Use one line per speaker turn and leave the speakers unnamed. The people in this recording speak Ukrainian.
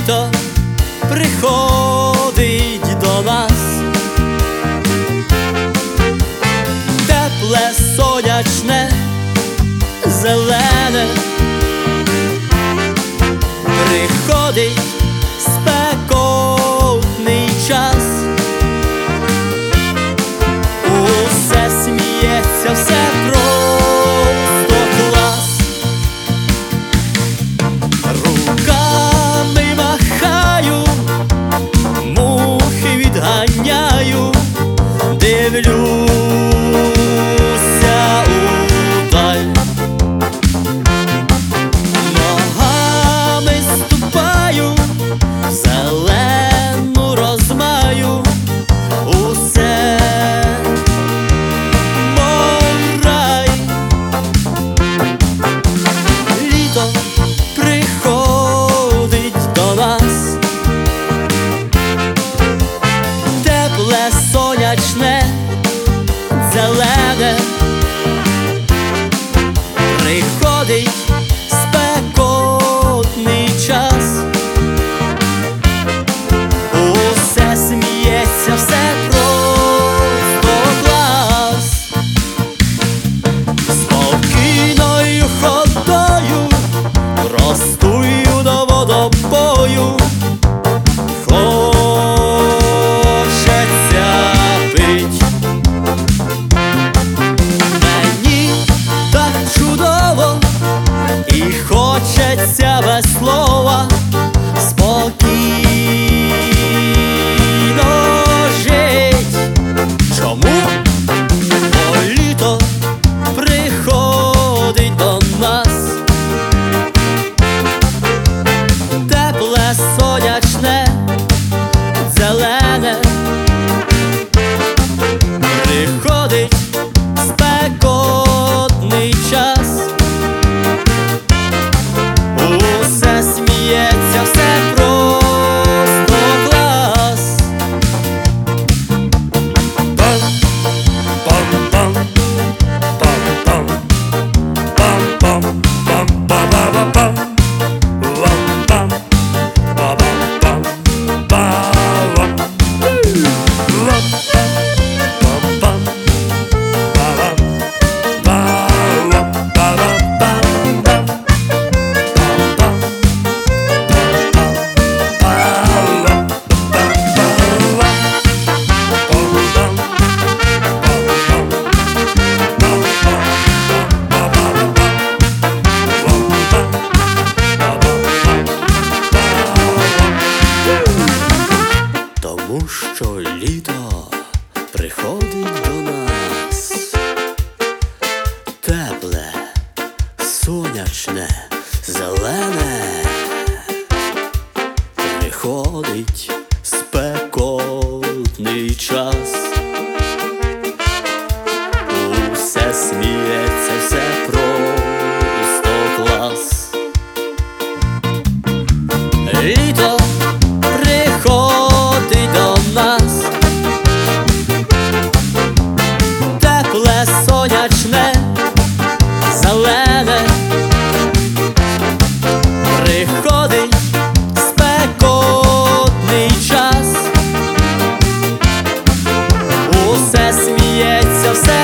Літо приходить до нас, тепле, сонячне, зелене, приходить спекотний час, усе сміється, все просто клас. Руками махаю, мухи відганяю, дивлюся удаль, ногами ступаю, в зелену розмаю, усе мов рай. Літо приходить до нас, тепле, сонячне, зелене, приходить спекотний час, усе сміється, все просто клас. Спокійною ходою простую до водопою, хочеться пить. Мені так чудово і хочеться без слова спокійно жить. Чому? Бо літо приходить до нас, тепле, сонячне, зелене, приходить спекотний час, усе сміється, все просто клас. Пам-пам-пам, пам-пам, пам-пам, пам-па-па-па-пам, пам-пам, па-пам-пам, па-пам, пам-пам, па-пам, па-пам, тому що літо приходить до нас, тепле, сонячне, зелене, приходить спекотний час, усе сміється, все просто клас. Літо приходить до нас, тепле, сонячне, зелене, приходить спекотний час, усе сміється, все